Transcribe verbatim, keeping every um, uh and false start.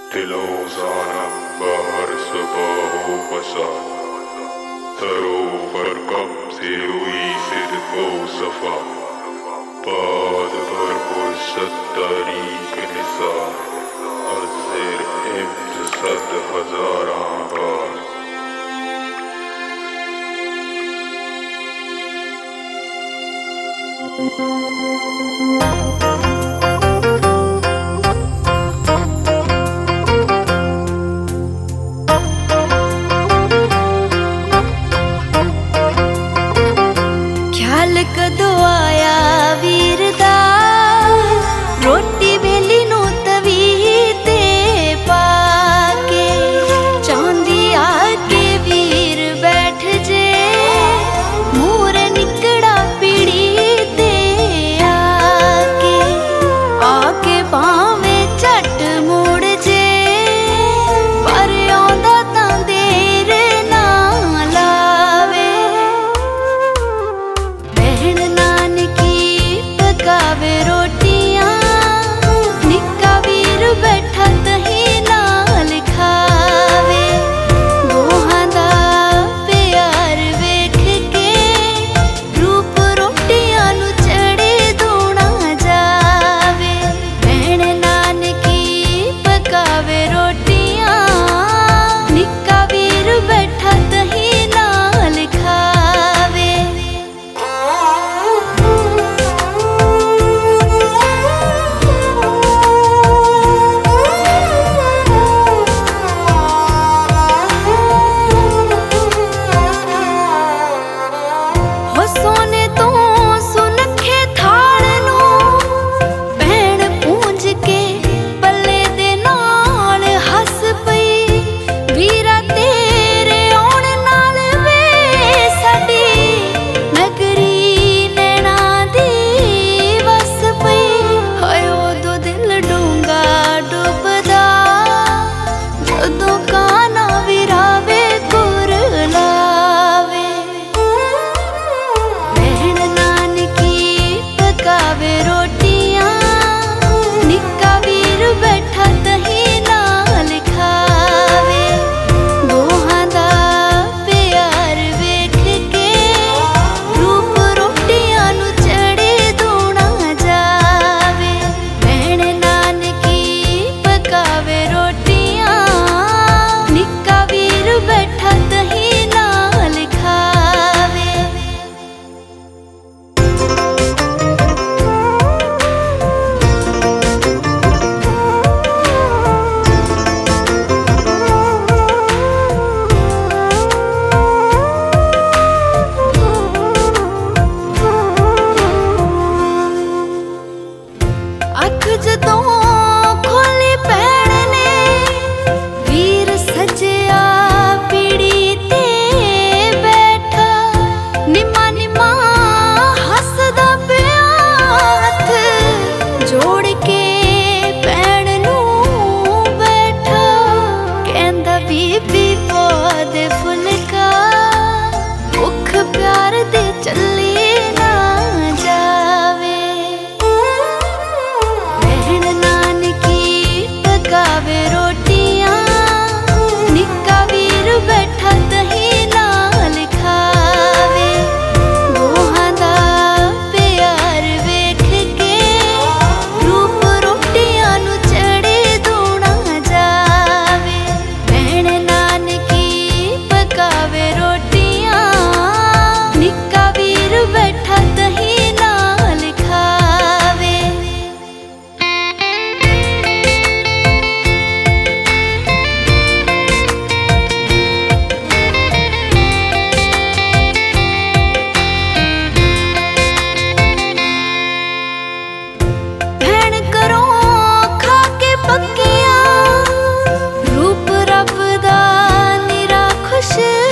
दिलोज़ानम बाहर सुबह बसा सरोवर कम से हुई सिद्को सफा बाद पर फुर्सत तारीख निसार अज़र इम्त सद हज़ारां बार। ख्याल कदों आया वीर दा रोटी बेली नूं तवी ते पाके चांदी आके वीर बैठ जे मूरे निकड़ा पीड़ी ते आके आके पावे झट मुड़ जे पर आंदा तां देर ना लावे। बहन नानकी पकावे रोटियां निक्का वीर बैठा तही नाल खावे दोहां दा प्यार वेख के रूप रोटियां नूं चढ़े दूना जावे। बहन नानकी पकावे रोटियां निक्का वीर बैठा तही नाल खावे। हो सोने तो सुनखे थाल नूं भैण पूंज के पल्ले दे नाल हस पई वीरा तेरे आउण नाल वे साडी नगरी नैना दी वस पई। हाय उदों दिल डूंगा डुबदा जदों काना विरावे कुरलावे। बहन नानकी पकावे रोटियां निक्का वीर बैठा तही नाल खावे दोहां दा प्यार वेख के रूप रोटियां नूं चढ़े दूना जावे। बहन नानकी पकावे रोटियां निक्का वीर बैठा तही नाल खावे। अख जदों खोली भैण ने वीर सजया पीड़ी ते बैठा निम्मा निम्मा हसदा पिया हथ जोड़ के भैण नूं बैठा कहंदा बीबी पा दे फुलका भुख प्यार दे चली ना जावे। बहन नानकी पकावे रोटियां निक्का वीर बैठा तही नाल खावे दोहां दा प्यार वेख के रूप रोटियां नूं चढ़े दूना जावे। बहन नानकी पकावे रोटियां निक्का वीर बैठा तही नाल खावे। भैण करो खा के पक्कियां रूप रब दा निरा खुश